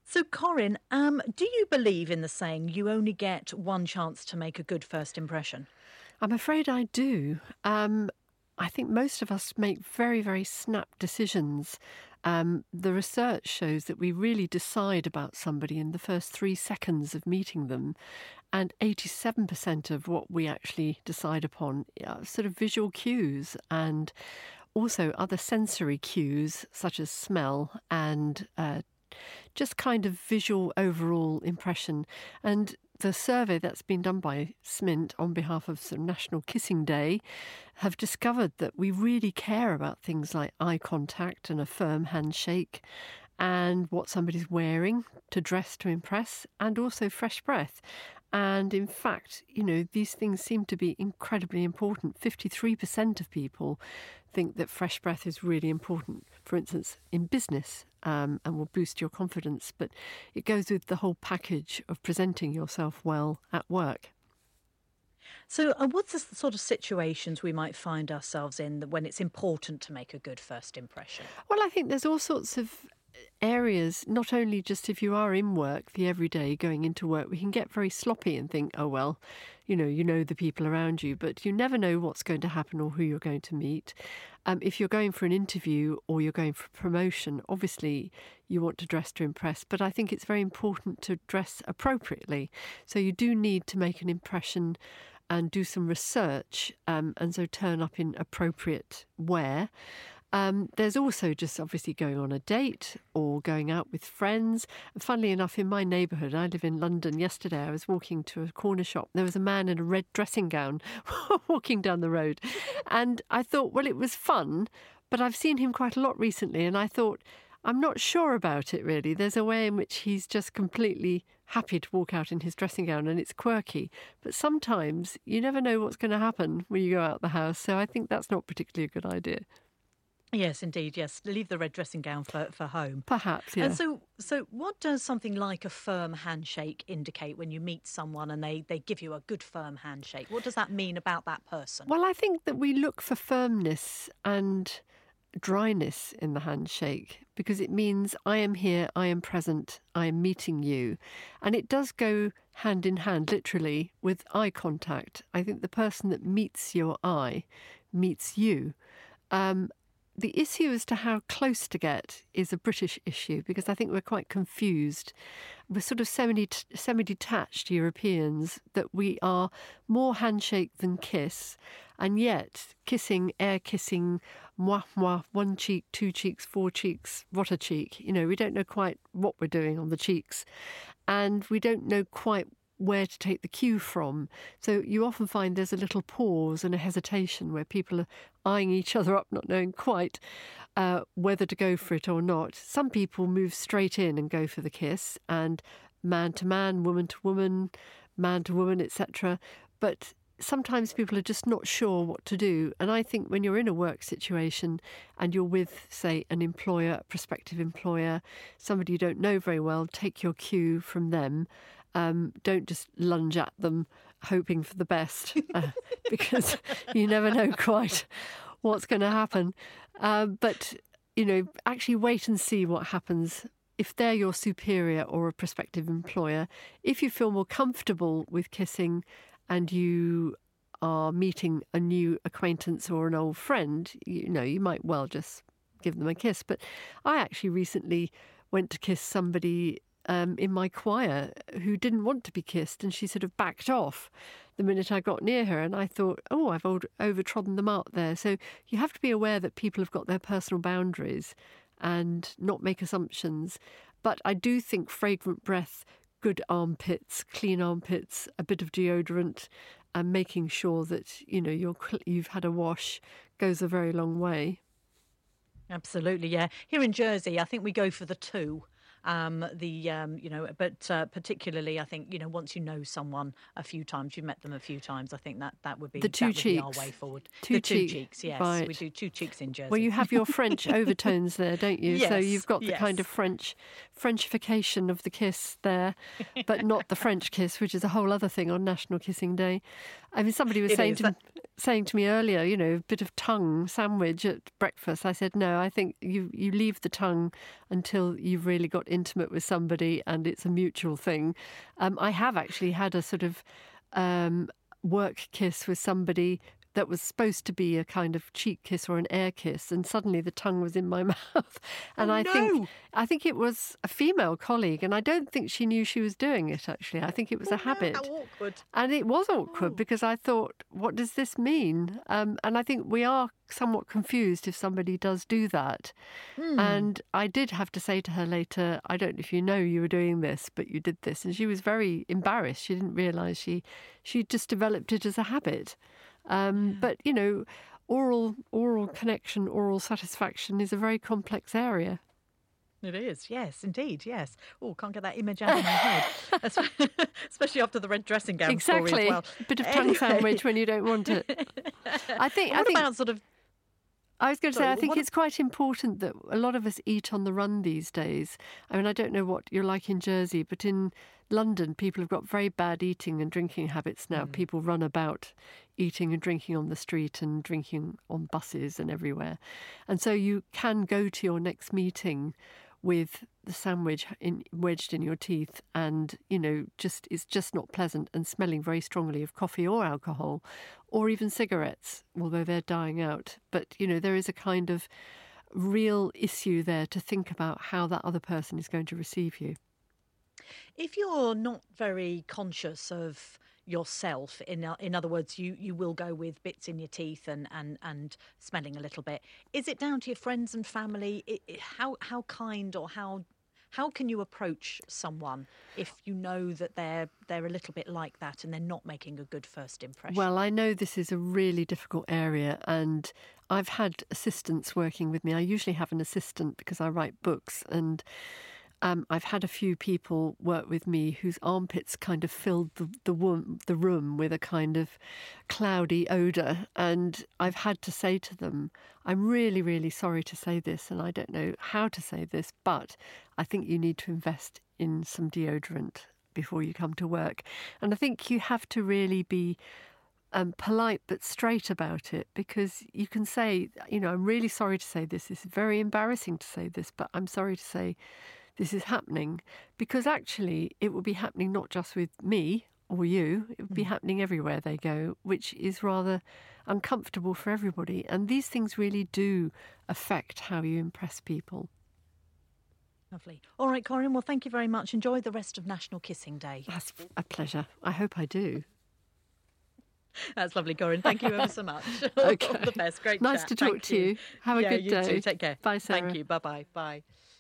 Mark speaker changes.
Speaker 1: So, Corinne, do you believe in the saying you only get one chance to make a good first impression?
Speaker 2: I'm afraid I do. I think most of us make very, very snap decisions. The research shows that we really decide about somebody in the first 3 seconds of meeting them. And 87% of what we actually decide upon are sort of visual cues and also other sensory cues such as smell and just kind of visual overall impression. And the survey that's been done by Smint on behalf of sort of National Kissing Day have discovered that we really care about things like eye contact and a firm handshake and what somebody's wearing to dress to impress and also fresh breath. And in fact, these things seem to be incredibly important. 53% of people think that fresh breath is really important, for instance, in business, and will boost your confidence. But it goes with the whole package of presenting yourself well at work.
Speaker 1: So, what's the sort of situations we might find ourselves in when it's important to make a good first impression?
Speaker 2: Well, I think there's all sorts of areas, not only just if you are in work, the everyday going into work, we can get very sloppy and think, oh, well, you know the people around you, but you never know what's going to happen or who you're going to meet. If you're going for an interview or you're going for promotion, obviously you want to dress to impress, but I think it's very important to dress appropriately. So you do need to make an impression and do some research, and so turn up in appropriate wear. There's also just obviously going on a date or going out with friends. And funnily enough, in my neighbourhood, I live in London. Yesterday, I was walking to a corner shop. There was a man in a red dressing gown walking down the road. And I thought, well, it was fun, but I've seen him quite a lot recently. And I thought, I'm not sure about it, really. There's a way in which he's just completely happy to walk out in his dressing gown and it's quirky. But sometimes you never know what's going to happen when you go out the house. So I think that's not particularly a good idea.
Speaker 1: Yes, indeed, yes. Leave the red dressing gown for home.
Speaker 2: Perhaps, yeah.
Speaker 1: And so what does something like a firm handshake indicate when you meet someone and they give you a good firm handshake? What does that mean about that person?
Speaker 2: Well, I think that we look for firmness and dryness in the handshake because it means I am here, I am present, I am meeting you. And it does go hand in hand, literally, with eye contact. I think the person that meets your eye meets you. The issue as to how close to get is a British issue because I think we're quite confused. We're sort of semi-detached Europeans that we are more handshake than kiss. And yet kissing, air kissing, moi, moi, one cheek, two cheeks, four cheeks, what a cheek. We don't know quite what we're doing on the cheeks. And we don't know quite where to take the cue from. So you often find there's a little pause and a hesitation where people are eyeing each other up, not knowing quite whether to go for it or not. Some people move straight in and go for the kiss, and man to man, woman to woman, man to woman, etc. But sometimes people are just not sure what to do. And I think when you're in a work situation and you're with, say, an employer, a prospective employer, somebody you don't know very well, take your cue from them. Don't just lunge at them hoping for the best because you never know quite what's going to happen. But actually wait and see what happens. If they're your superior or a prospective employer, if you feel more comfortable with kissing and you are meeting a new acquaintance or an old friend, you might well just give them a kiss. But I actually recently went to kiss somebody in my choir who didn't want to be kissed, and she sort of backed off the minute I got near her, and I thought, oh, I've overtrodden the mark there. So you have to be aware that people have got their personal boundaries and not make assumptions. But I do think fragrant breath, good armpits, clean armpits, a bit of deodorant, and making sure that you've had a wash goes a very long way.
Speaker 1: Absolutely, yeah. Here in Jersey, I think we go for the two. Particularly, I think, once you know someone a few times, you've met them a few times, I think that would be
Speaker 2: the two cheeks.
Speaker 1: Our way forward.
Speaker 2: Two
Speaker 1: cheeks, yes.
Speaker 2: Right.
Speaker 1: We do two cheeks in Jersey.
Speaker 2: Well, you have your French overtones there, don't you?
Speaker 1: Yes,
Speaker 2: so you've got the
Speaker 1: yes.
Speaker 2: kind of Frenchification of the kiss there, but not the French kiss, which is a whole other thing on National Kissing Day. I mean, somebody was saying to me, saying to me earlier, a bit of tongue sandwich at breakfast. I said, no, I think you leave the tongue until you've really got intimate with somebody and it's a mutual thing. I have actually had a sort of work kiss with somebody that was supposed to be a kind of cheek kiss or an air kiss, and suddenly the tongue was in my mouth. And I think it was a female colleague, and I don't think she knew she was doing it, actually. I think it was a habit.
Speaker 1: How awkward.
Speaker 2: And it was awkward because I thought, what does this mean? And I think we are somewhat confused if somebody does do that. And I did have to say to her later, I don't know if you know you were doing this, but you did this. And she was very embarrassed. She didn't realise she just developed it as a habit. But, oral connection, oral satisfaction is a very complex area.
Speaker 1: It is, yes, indeed, yes. Oh, can't get that image out of my head, especially after the red dressing gown
Speaker 2: exactly.
Speaker 1: story as well.
Speaker 2: A bit of tongue sandwich when you don't want it. I think
Speaker 1: about sort of...
Speaker 2: I was going to say, I think it's quite important that a lot of us eat on the run these days. I mean, I don't know what you're like in Jersey, but in London, people have got very bad eating and drinking habits now. People run about eating and drinking on the street and drinking on buses and everywhere. And so you can go to your next meeting with the sandwich wedged in your teeth and, it's just not pleasant and smelling very strongly of coffee or alcohol or even cigarettes, although they're dying out. But, there is a kind of real issue there to think about how that other person is going to receive you.
Speaker 1: If you're not very conscious of yourself, in other words, you will go with bits in your teeth and smelling a little bit. Is it down to your friends and family? How kind or how can you approach someone if you know that they're a little bit like that and they're not making a good first impression?
Speaker 2: Well, I know this is a really difficult area, and I've had assistants working with me. I usually have an assistant because I write books, and I've had a few people work with me whose armpits kind of filled the room with a kind of cloudy odour. And I've had to say to them, I'm really, really sorry to say this, and I don't know how to say this, but I think you need to invest in some deodorant before you come to work. And I think you have to really be polite but straight about it, because you can say, I'm really sorry to say this. It's very embarrassing to say this, but I'm sorry to say this is happening, because actually it will be happening not just with me or you, it will be happening everywhere they go, which is rather uncomfortable for everybody. And these things really do affect how you impress people.
Speaker 1: Lovely. All right, Corinne, well, thank you very much. Enjoy the rest of National Kissing Day.
Speaker 2: That's a pleasure. I hope I do.
Speaker 1: That's lovely, Corinne. Thank you ever so much.
Speaker 2: Okay.
Speaker 1: All the best. Great
Speaker 2: Nice
Speaker 1: chat.
Speaker 2: to talk to you. Have a good day.
Speaker 1: You too. Take care.
Speaker 2: Bye, Sarah.
Speaker 1: Thank you. Bye-bye. Bye.